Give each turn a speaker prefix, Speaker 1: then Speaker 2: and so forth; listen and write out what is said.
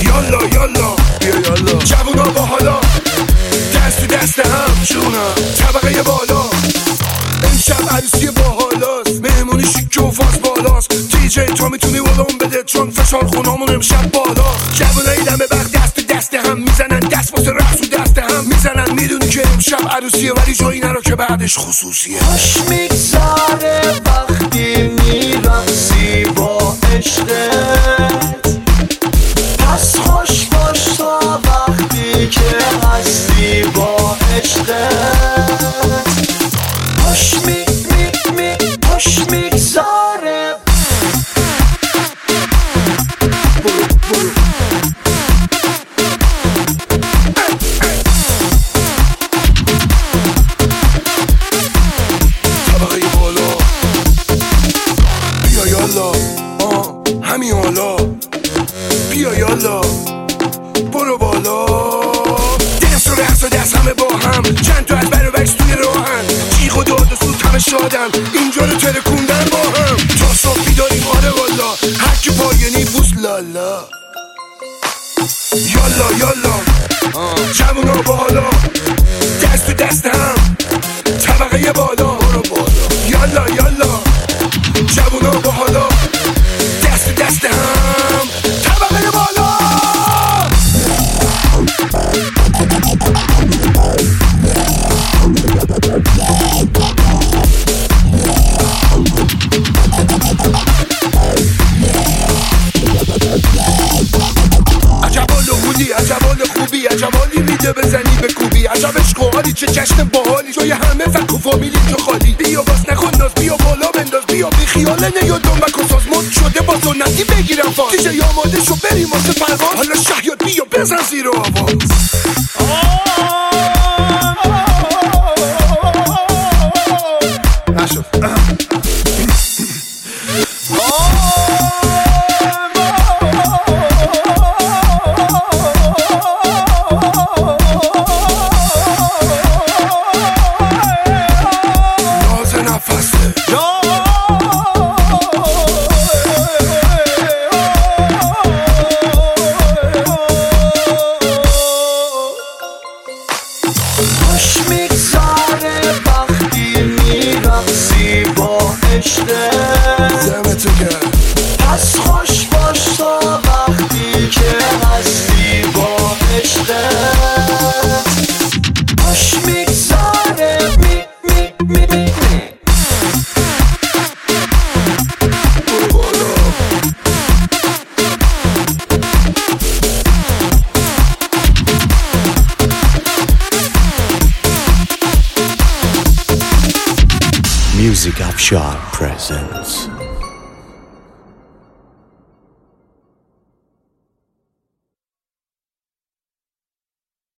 Speaker 1: یالا یالا بیا یالا جوونا با حالا دست تو دست هم جونم طبقه بالا امشب عروسی با حالاست مهمونی شیک و فاز بالاست دیجی تا میتونی ولوم بده چون فشار خونامون امشب بالاست جوونای دم بخت دست تو دست هم میزنن دست واسه رقص و دست هم میزنن میدونی که امشب عروسیه ولی جایی نرو که بعدش خصوصیه
Speaker 2: خوش میگذره وقتی میرقصی با عشقت پس خوش باش تا وقتی که هستی با عشقت خوش خوش میگذره
Speaker 1: طبقه بالا بیا یالا همین حالا بیا یالا برو بالا دست و رقص و دست همه با هم چند تا از بر و بکس توی راهن جیغ و داد و سوز همه شادن اینجا رو ترکوندن با هم تا صبحی داریم آره والا هر کی پایینی بوس لالا یالا یالا جوونا با حالا دست تو دست هم طبقه بالا برو بالا یالا یالا جوونا با حالا دست تو دست هم طبقه بالا عجبال هودی عجبال خوبی عجبالی میده بزنی به کوبی عجب عشق و حالی چه جشن باحالی جای همه فک و فامیلی جو خالی بیا باز نکن ناز بیا بالا بنداز بیا بی خیال نیا دنبک و ساز مد شده با سنتی بگیرم فاز دیجی آماده شو بریم واسه پرواز حالا شهیاد بیا بزن زیر آواز نشد
Speaker 2: خوش میگذره وقتی میرقصی با عشقت
Speaker 1: زمتو کرد
Speaker 2: پس خوش باش تا وقتی که هستی با عشقت خوش میگذره
Speaker 3: Music Upshot presents